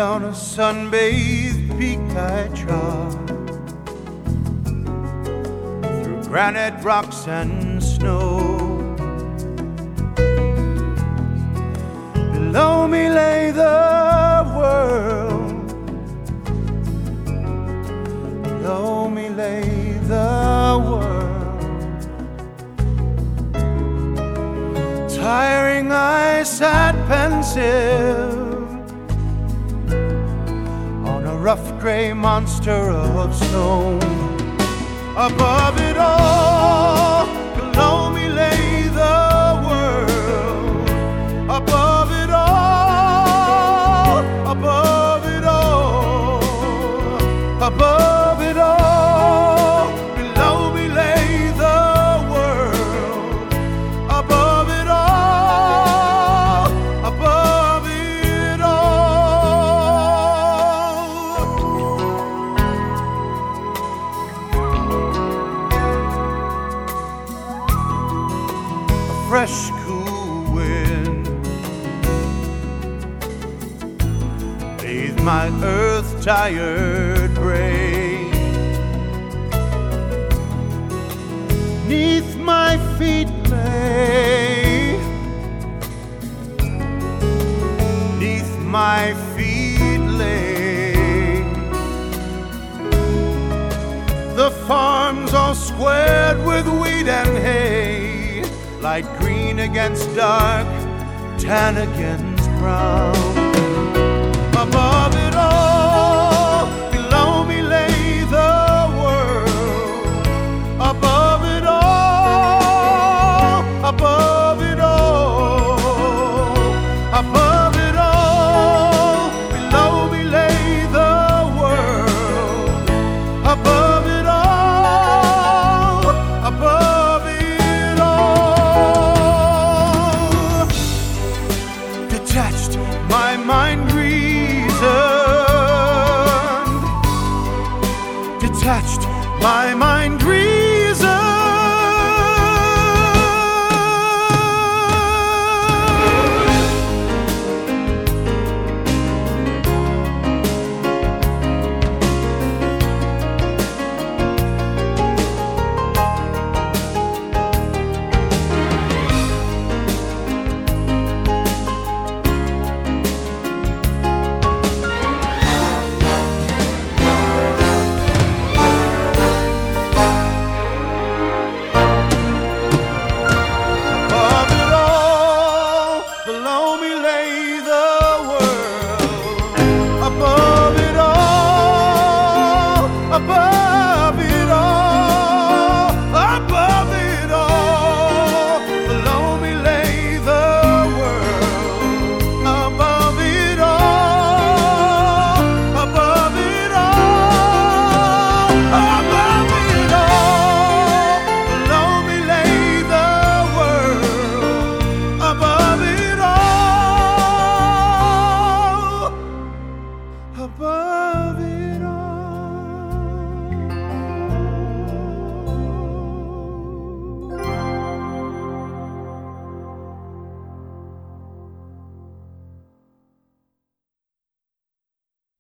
on a sun-bathed peak I trod, through granite, rocks, and snow. Below me lay the world, below me lay the world. Tiring I sat pensive on a rough gray monster of stone. Above it all, below me lay the world. Above it all, above it all, above it all, below me lay the world. Above it all, above it all. A fresh cool wind bathed my earth-tired brain. 'Neath my feet lay, 'neath my feet lay the farms all squared with wheat and hay, light green against dark, tan against brown. Above it all, below me lay the world. Above it all, above it all, above it all, below me lay the world. Above it all, above it all. Detached, my mind reasoned. Detached, my mind reasoned. Above it all, above it all, below me lay the world. Above it all, above it all, above it all, below me lay the world. Above it all, above it all.